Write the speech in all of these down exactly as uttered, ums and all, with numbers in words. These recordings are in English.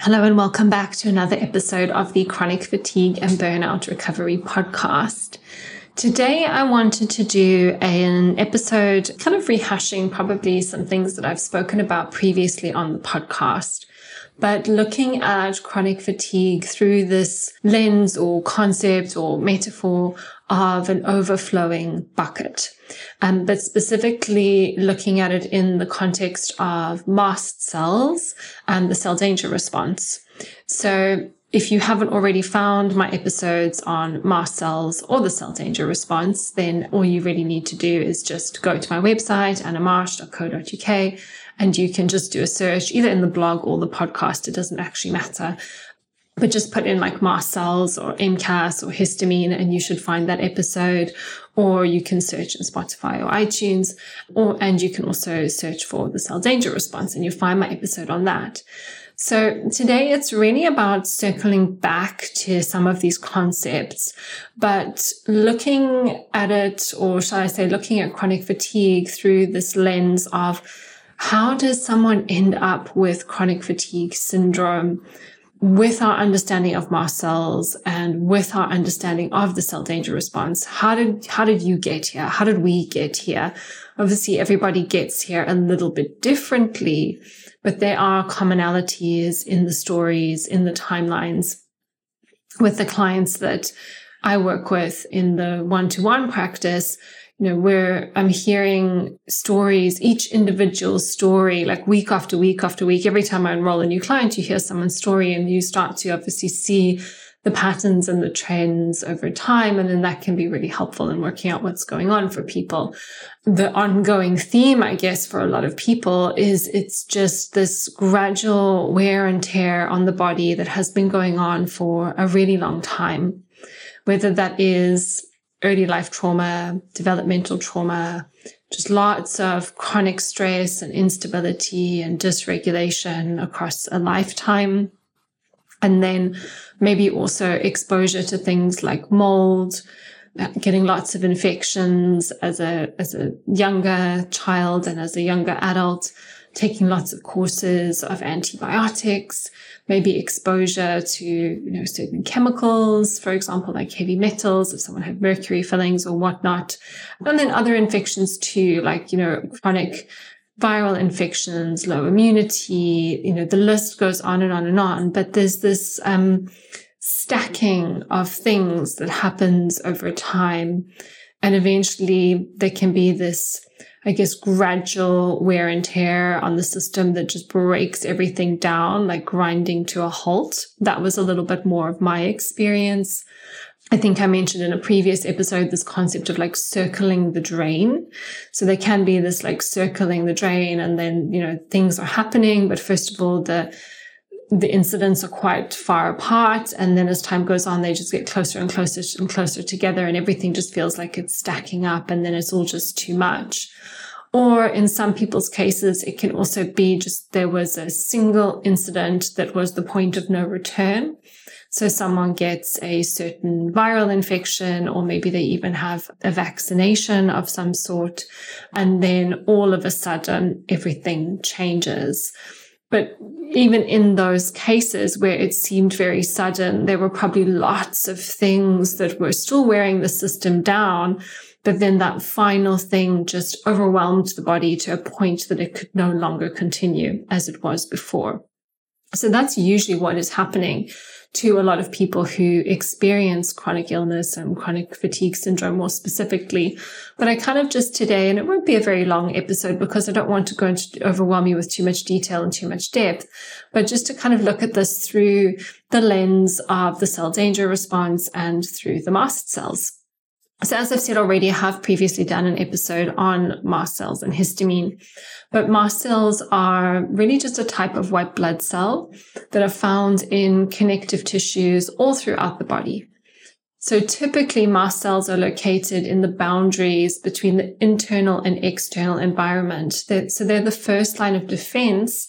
Hello and welcome back to another episode of the Chronic Fatigue and Burnout Recovery Podcast. Today I wanted to do an episode kind of rehashing probably some things that I've spoken about previously on the podcast, but looking at chronic fatigue through this lens or concept or metaphor of an overflowing bucket. Um, but specifically looking at it in the context of mast cells and the cell danger response. So if you haven't already found my episodes on mast cells or the cell danger response, then all you really need to do is just go to my website, anna marsh dot co dot uk, and you can just do a search either in the blog or the podcast. It doesn't actually matter. But just put in like mast cells or M C A S or histamine and you should find that episode. Or you can search in Spotify or iTunes, or and you can also search for the cell danger response and you'll find my episode on that. So today it's really about circling back to some of these concepts, but looking at it, or shall I say looking at chronic fatigue through this lens of how does someone end up with chronic fatigue syndrome with our understanding of mast cells and with our understanding of the cell danger response. How did, how did you get here? How did we get here? Obviously, everybody gets here a little bit differently, but there are commonalities in the stories, in the timelines with the clients that I work with in the one-to-one practice. You know, where I'm hearing stories, each individual story, like week after week after week. Every time I enroll a new client, you hear someone's story and you start to obviously see the patterns and the trends over time. And then that can be really helpful in working out what's going on for people. The ongoing theme, I guess, for a lot of people is it's just this gradual wear and tear on the body that has been going on for a really long time, whether that is early life trauma, developmental trauma, just lots of chronic stress and instability and dysregulation across a lifetime. And then maybe also exposure to things like mold, getting lots of infections as a, as a younger child and as a younger adult, taking lots of courses of antibiotics, maybe exposure to, you know, certain chemicals, for example, like heavy metals, if someone had mercury fillings or whatnot. And then other infections too, like, you know, chronic viral infections, low immunity, you know, the list goes on and on and on. But there's this, um, stacking of things that happens over time. And eventually there can be this, I guess, gradual wear and tear on the system that just breaks everything down, like grinding to a halt. That was a little bit more of my experience. I think I mentioned in a previous episode this concept of like circling the drain. So there can be this like circling the drain and then, you know, things are happening. But first of all, the the incidents are quite far apart. And then as time goes on, they just get closer and closer and closer together and everything just feels like it's stacking up and then it's all just too much. Or in some people's cases, it can also be just there was a single incident that was the point of no return. So someone gets a certain viral infection, or maybe they even have a vaccination of some sort. And then all of a sudden, everything changes. But even in those cases where it seemed very sudden, there were probably lots of things that were still wearing the system down. But then that final thing just overwhelmed the body to a point that it could no longer continue as it was before. So that's usually what is happening to a lot of people who experience chronic illness and chronic fatigue syndrome more specifically. But I kind of just today, and it won't be a very long episode because I don't want to go into overwhelm you with too much detail and too much depth, but just to kind of look at this through the lens of the cell danger response and through the mast cells. So as I've said already, I have previously done an episode on mast cells and histamine, but mast cells are really just a type of white blood cell that are found in connective tissues all throughout the body. So typically mast cells are located in the boundaries between the internal and external environment. They're, so they're the first line of defense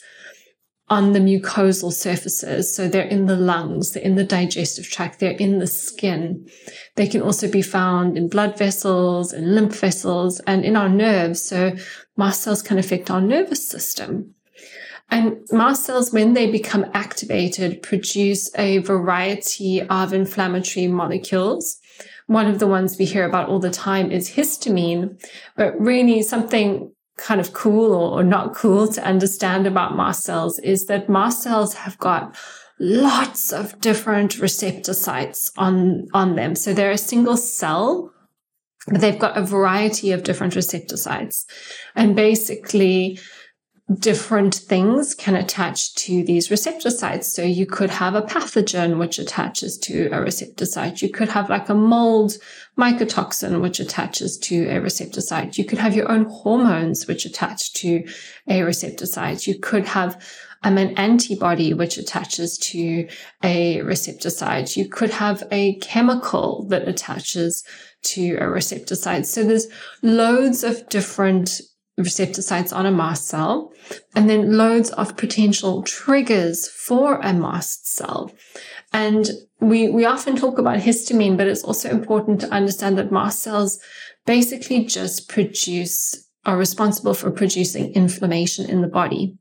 on the mucosal surfaces. So they're in the lungs, they're in the digestive tract, they're in the skin. They can also be found in blood vessels and lymph vessels and in our nerves. So mast cells can affect our nervous system. And mast cells, when they become activated, produce a variety of inflammatory molecules. One of the ones we hear about all the time is histamine, but really something kind of cool or not cool to understand about mast cells is that mast cells have got lots of different receptor sites on, on them. So they're a single cell, but they've got a variety of different receptor sites. And basically, different things can attach to these receptor sites. So you could have a pathogen which attaches to a receptor site. You could have like a mold mycotoxin which attaches to a receptor site. You could have your own hormones which attach to a receptor site. You could have um, an antibody which attaches to a receptor site. You could have a chemical that attaches to a receptor site. So there's loads of different receptor sites on a mast cell, and then loads of potential triggers for a mast cell. And we, we often talk about histamine, but it's also important to understand that mast cells basically just produce, are responsible for producing inflammation in the body.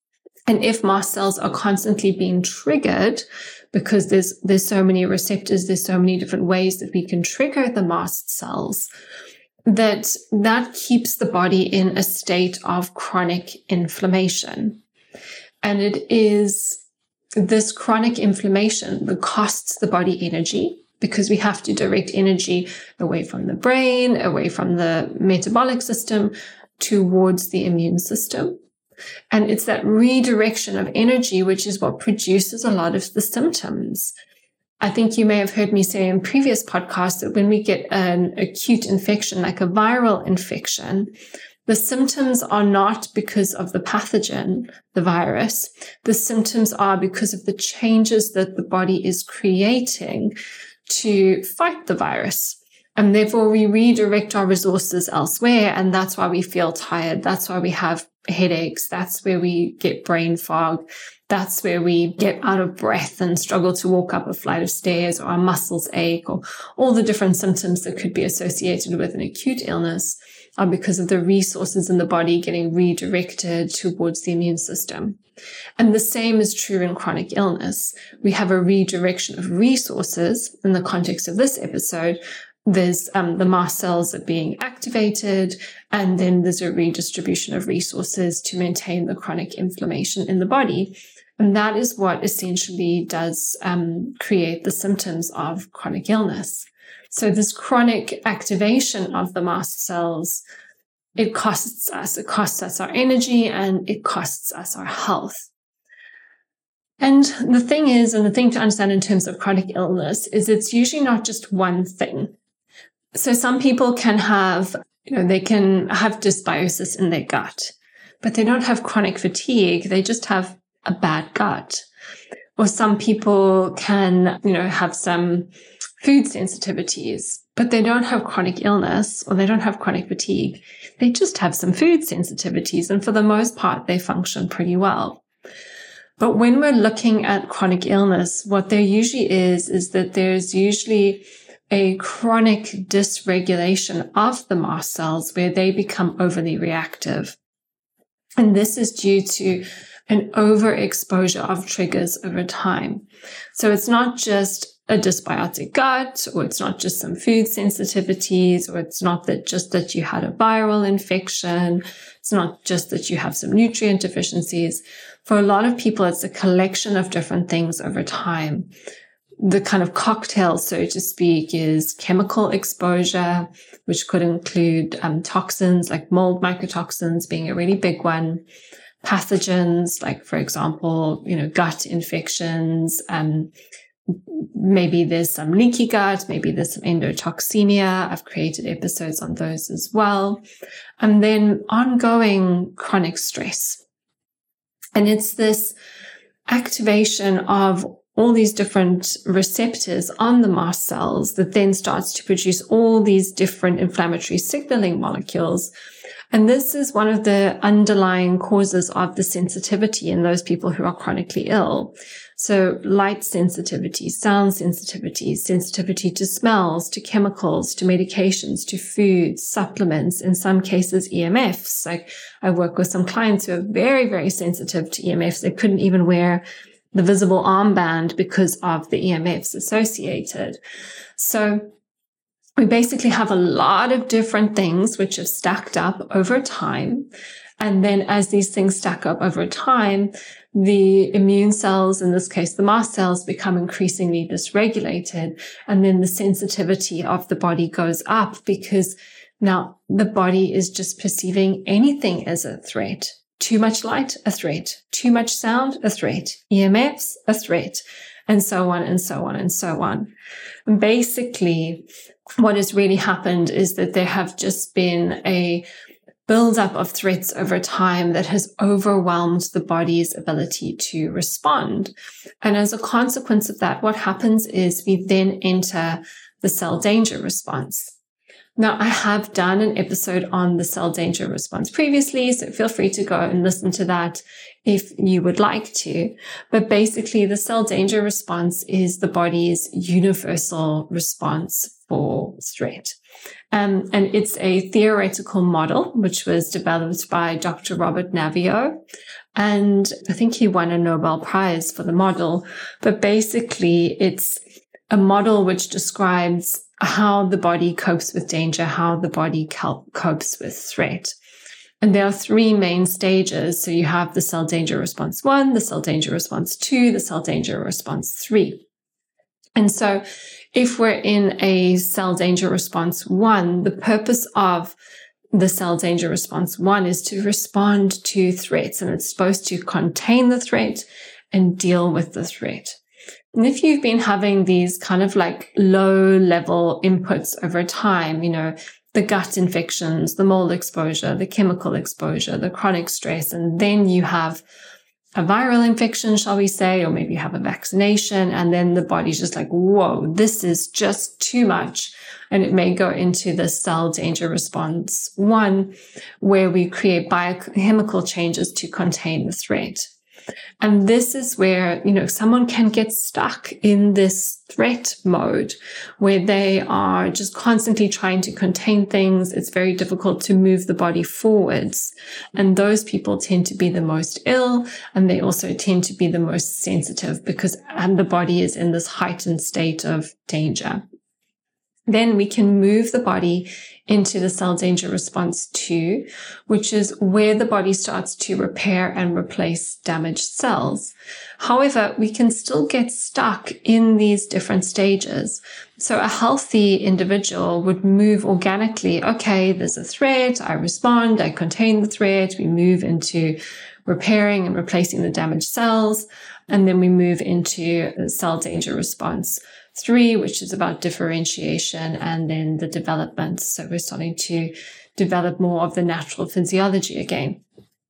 And if mast cells are constantly being triggered, because there's, there's so many receptors, there's so many different ways that we can trigger the mast cells, that that keeps the body in a state of chronic inflammation. And it is this chronic inflammation that costs the body energy, because we have to direct energy away from the brain, away from the metabolic system, towards the immune system. And it's that redirection of energy, which is what produces a lot of the symptoms. I think you may have heard me say in previous podcasts that when we get an acute infection, like a viral infection, the symptoms are not because of the pathogen, the virus. The symptoms are because of the changes that the body is creating to fight the virus. And therefore, we redirect our resources elsewhere. And that's why we feel tired. That's why we have headaches. That's where we get brain fog. That's where we get out of breath and struggle to walk up a flight of stairs, or our muscles ache, or all the different symptoms that could be associated with an acute illness are because of the resources in the body getting redirected towards the immune system. And the same is true in chronic illness. We have a redirection of resources in the context of this episode. There's um, the mast cells are being activated, and then there's a redistribution of resources to maintain the chronic inflammation in the body. And that is what essentially does um, create the symptoms of chronic illness. So this chronic activation of the mast cells, it costs us. It costs us our energy, and it costs us our health. And the thing is, and the thing to understand in terms of chronic illness, is it's usually not just one thing. So some people can have, you know, they can have dysbiosis in their gut, but they don't have chronic fatigue. They just have a bad gut. Or some people can, you know, have some food sensitivities, but they don't have chronic illness, or they don't have chronic fatigue. They just have some food sensitivities. And for the most part, they function pretty well. But when we're looking at chronic illness, what there usually is, is that there's usually a chronic dysregulation of the mast cells where they become overly reactive. And this is due to an overexposure of triggers over time. So it's not just a dysbiotic gut, or it's not just some food sensitivities, or it's not that just that you had a viral infection. It's not just that you have some nutrient deficiencies. For a lot of people, it's a collection of different things over time. The kind of cocktail, so to speak, is chemical exposure, which could include um, toxins like mold mycotoxins being a really big one. Pathogens, like, for example, you know, gut infections. Um, maybe there's some leaky gut. Maybe there's some endotoxemia. I've created episodes on those as well. And then ongoing chronic stress. And it's this activation of all these different receptors on the mast cells that then starts to produce all these different inflammatory signaling molecules. And this is one of the underlying causes of the sensitivity in those people who are chronically ill. So light sensitivity, sound sensitivity, sensitivity to smells, to chemicals, to medications, to foods, supplements, in some cases E M Fs. Like I work with some clients who are very, very sensitive to E M Fs. They couldn't even wear the visible armband because of the E M Fs associated. So we basically have a lot of different things which have stacked up over time. And then as these things stack up over time, the immune cells, in this case, the mast cells, become increasingly dysregulated. And then the sensitivity of the body goes up because now the body is just perceiving anything as a threat. Too much light, a threat. Too much sound, a threat. E M Fs, a threat. And so on and so on and so on. And basically, what has really happened is that there have just been a build-up of threats over time that has overwhelmed the body's ability to respond. And as a consequence of that, what happens is we then enter the cell danger response. Now, I have done an episode on the cell danger response previously, so feel free to go and listen to that if you would like to. But basically, the cell danger response is the body's universal response for threat. Um, and it's a theoretical model, which was developed by Doctor Robert Naviaux. And I think he won a Nobel Prize for the model. But basically, it's a model which describes how the body copes with danger, how the body copes with threat. And there are three main stages. So you have the cell danger response one, the cell danger response two, the cell danger response three. And so if we're in a cell danger response one, the purpose of the cell danger response one is to respond to threats, and it's supposed to contain the threat and deal with the threat. And if you've been having these kind of like low level inputs over time, you know, the gut infections, the mold exposure, the chemical exposure, the chronic stress, and then you have a viral infection, shall we say, or maybe you have a vaccination, and then the body's just like, whoa, this is just too much. And it may go into the cell danger response one, where we create biochemical changes to contain the threat. And this is where, you know, someone can get stuck in this threat mode where they are just constantly trying to contain things. It's very difficult to move the body forwards. And those people tend to be the most ill, and they also tend to be the most sensitive because and the body is in this heightened state of danger. Then we can move the body into the cell danger response two, which is where the body starts to repair and replace damaged cells. However, we can still get stuck in these different stages. So a healthy individual would move organically. Okay, there's a threat. I respond. I contain the threat. We move into repairing and replacing the damaged cells. And then we move into the cell danger response three, which is about differentiation and then the development. So we're starting to develop more of the natural physiology again.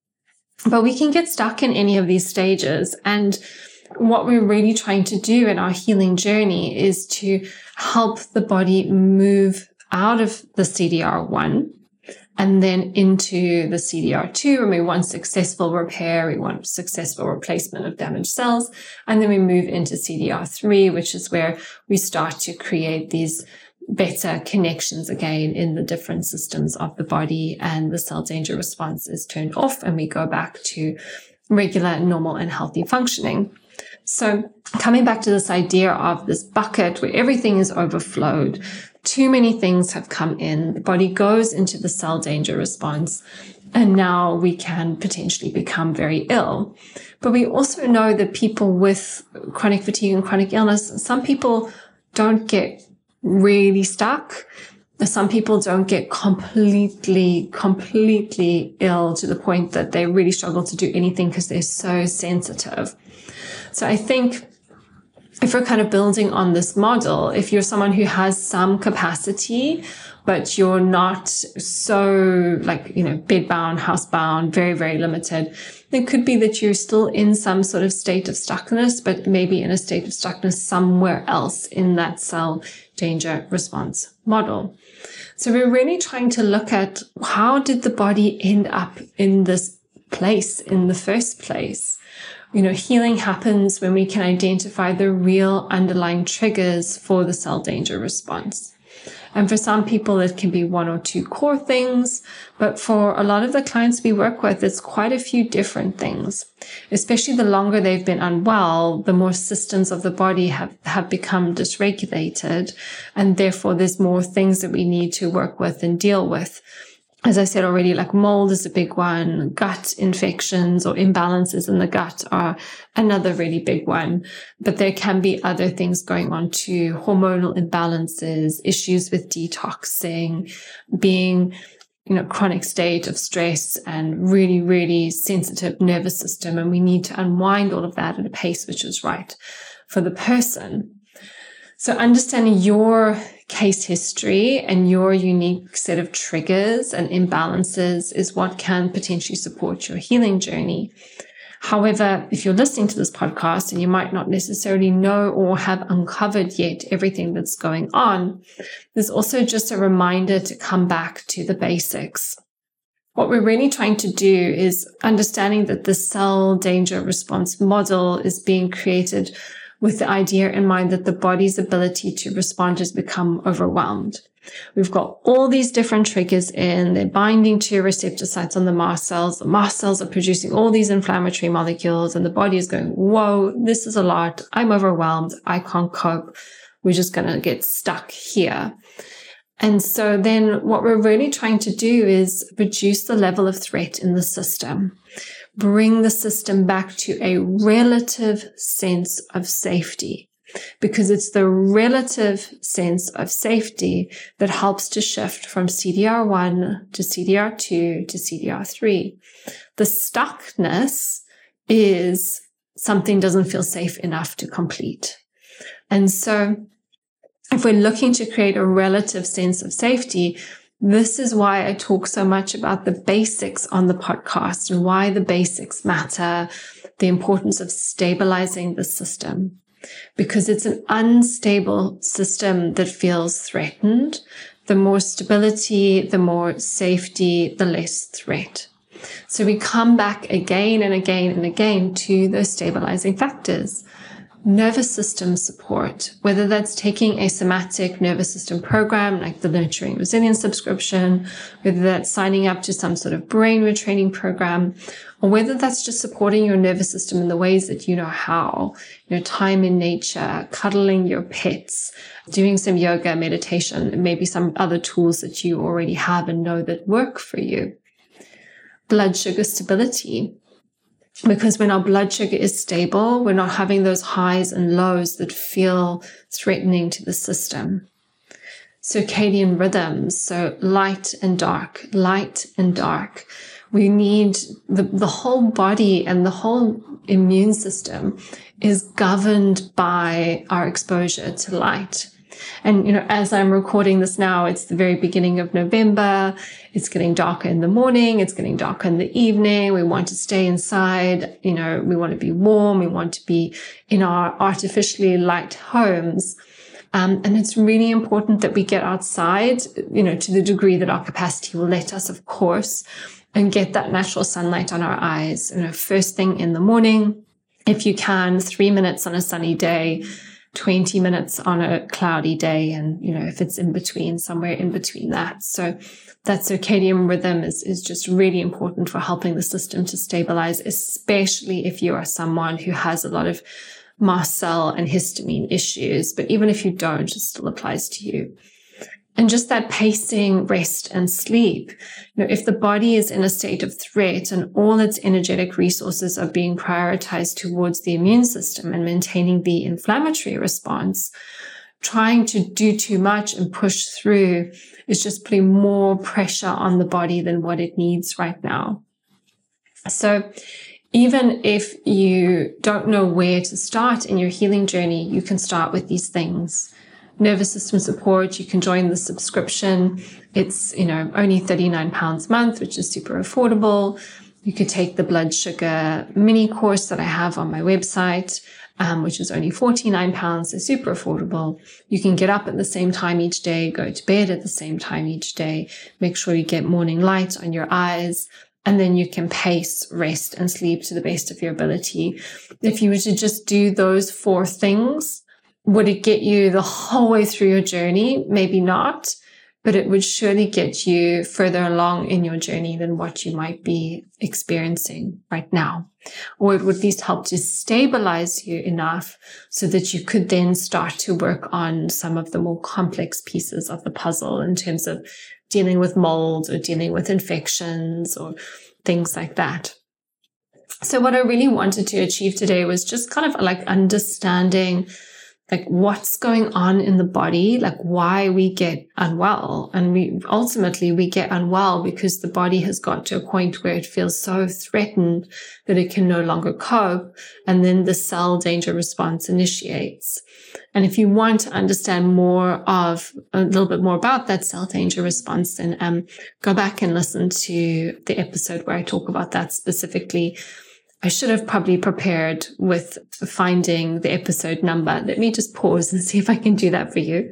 But we can get stuck in any of these stages. And what we're really trying to do in our healing journey is to help the body move out of the C D R one and then into the C D R two, and we want successful repair, we want successful replacement of damaged cells, and then we move into C D R three, which is where we start to create these better connections again in the different systems of the body, and the cell danger response is turned off, and we go back to regular, normal, and healthy functioning. So coming back to this idea of this bucket where everything is overflowed, too many things have come in, the body goes into the cell danger response, and now we can potentially become very ill. But we also know that people with chronic fatigue and chronic illness, some people don't get really stuck. Some people don't get completely, completely ill to the point that they really struggle to do anything because they're so sensitive. So I think if we're kind of building on this model, if you're someone who has some capacity, but you're not so like, you know, bedbound, housebound, very, very limited, it could be that you're still in some sort of state of stuckness, but maybe in a state of stuckness somewhere else in that cell danger response model. So we're really trying to look at how did the body end up in this place in the first place? You know, healing happens when we can identify the real underlying triggers for the cell danger response. And for some people, it can be one or two core things. But for a lot of the clients we work with, it's quite a few different things. Especially the longer they've been unwell, the more systems of the body have, have become dysregulated. And therefore, there's more things that we need to work with and deal with. As I said already, like mold is a big one. Gut infections or imbalances in the gut are another really big one. But there can be other things going on too. Hormonal imbalances, issues with detoxing, being, you know, chronic state of stress and really, really sensitive nervous system. And we need to unwind all of that at a pace which is right for the person. So understanding your case history and your unique set of triggers and imbalances is what can potentially support your healing journey. However, if you're listening to this podcast and you might not necessarily know or have uncovered yet everything that's going on, there's also just a reminder to come back to the basics. What we're really trying to do is understanding that the cell danger response model is being created with the idea in mind that the body's ability to respond has become overwhelmed. We've got all these different triggers in, they're binding to receptor sites on the mast cells. The mast cells are producing all these inflammatory molecules and the body is going, whoa, this is a lot. I'm overwhelmed. I can't cope. We're just going to get stuck here. And so then what we're really trying to do is reduce the level of threat in the system. Bring the system back to a relative sense of safety, because it's the relative sense of safety that helps to shift from C D R one to C D R two to C D R three. The stuckness is something doesn't feel safe enough to complete. And so if we're looking to create a relative sense of safety, this is why I talk so much about the basics on the podcast and why the basics matter, the importance of stabilizing the system, because it's an unstable system that feels threatened. The more stability, the more safety, the less threat. So we come back again and again and again to those stabilizing factors. Nervous system support, whether that's taking a somatic nervous system program like the Nurturing Resilience subscription, whether that's signing up to some sort of brain retraining program, or whether that's just supporting your nervous system in the ways that you know how, you know, time in nature, cuddling your pets, doing some yoga, meditation, maybe some other tools that you already have and know that work for you. Blood sugar stability. Because when our blood sugar is stable, we're not having those highs and lows that feel threatening to the system. Circadian rhythms, so light and dark, light and dark. We need the, the whole body and the whole immune system is governed by our exposure to light. And, you know, as I'm recording this now, it's the very beginning of November. It's getting darker in the morning. It's getting darker in the evening. We want to stay inside. You know, we want to be warm. We want to be in our artificially light homes. Um, and it's really important that we get outside, you know, to the degree that our capacity will let us, of course, and get that natural sunlight on our eyes. You know, first thing in the morning, if you can, three minutes on a sunny day, twenty minutes on a cloudy day. And, you know, if it's in between, somewhere in between that. So that circadian rhythm is, is just really important for helping the system to stabilize, especially if you are someone who has a lot of mast cell and histamine issues. But even if you don't, it still applies to you. And just that pacing, rest and sleep. You know, if the body is in a state of threat and all its energetic resources are being prioritized towards the immune system and maintaining the inflammatory response, trying to do too much and push through is just putting more pressure on the body than what it needs right now. So even if you don't know where to start in your healing journey, you can start with these things. Nervous system support, you can join the subscription. It's, you know, only thirty-nine pounds a month, which is super affordable. You could take the blood sugar mini course that I have on my website, um, which is only forty-nine pounds. It's super affordable. You can get up at the same time each day, go to bed at the same time each day. Make sure you get morning light on your eyes. And then you can pace, rest, and sleep to the best of your ability. If you were to just do those four things, would it get you the whole way through your journey? Maybe not, but it would surely get you further along in your journey than what you might be experiencing right now. Or it would at least help to stabilize you enough so that you could then start to work on some of the more complex pieces of the puzzle in terms of dealing with mold or dealing with infections or things like that. So what I really wanted to achieve today was just kind of like understanding like what's going on in the body, like why we get unwell. And we ultimately we get unwell because the body has got to a point where it feels so threatened that it can no longer cope. And then the cell danger response initiates. And if you want to understand more of a little bit more about that cell danger response, then um, go back and listen to the episode where I talk about that specifically. I should have probably prepared with finding the episode number. Let me just pause and see if I can do that for you.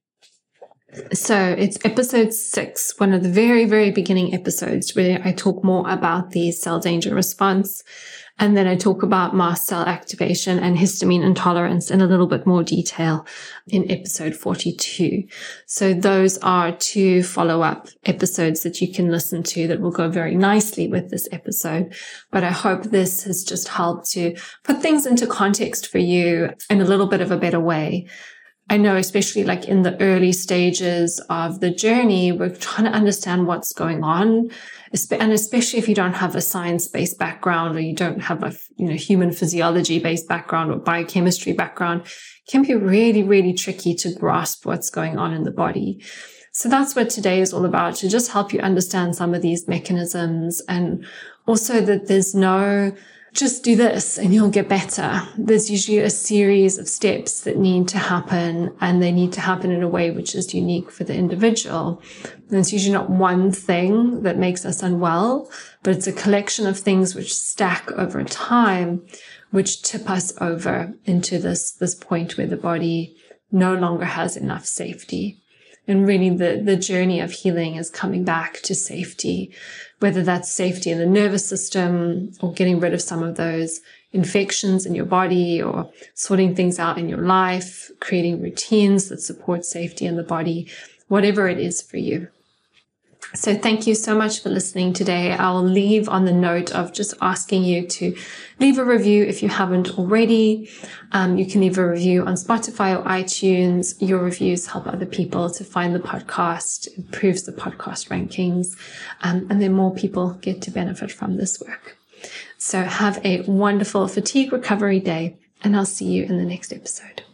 So it's episode six, one of the very, very beginning episodes where I talk more about the cell danger response. And then I talk about mast cell activation and histamine intolerance in a little bit more detail in episode forty-two. So those are two follow-up episodes that you can listen to that will go very nicely with this episode. But I hope this has just helped to put things into context for you in a little bit of a better way. I know, especially like in the early stages of the journey, we're trying to understand what's going on. And especially if you don't have a science-based background or you don't have a, you know, human physiology-based background or biochemistry background, it can be really, really tricky to grasp what's going on in the body. So that's what today is all about, to just help you understand some of these mechanisms, and also that there's no just do this and you'll get better. There's usually a series of steps that need to happen, and they need to happen in a way which is unique for the individual. And it's usually not one thing that makes us unwell, but it's a collection of things which stack over time, which tip us over into this, this point where the body no longer has enough safety. And really the, the journey of healing is coming back to safety, whether that's safety in the nervous system or getting rid of some of those infections in your body or sorting things out in your life, creating routines that support safety in the body, whatever it is for you. So thank you so much for listening today. I'll leave on the note of just asking you to leave a review if you haven't already. Um, you can leave a review on Spotify or iTunes. Your reviews help other people to find the podcast, improves the podcast rankings, um, and then more people get to benefit from this work. So have a wonderful fatigue recovery day, and I'll see you in the next episode.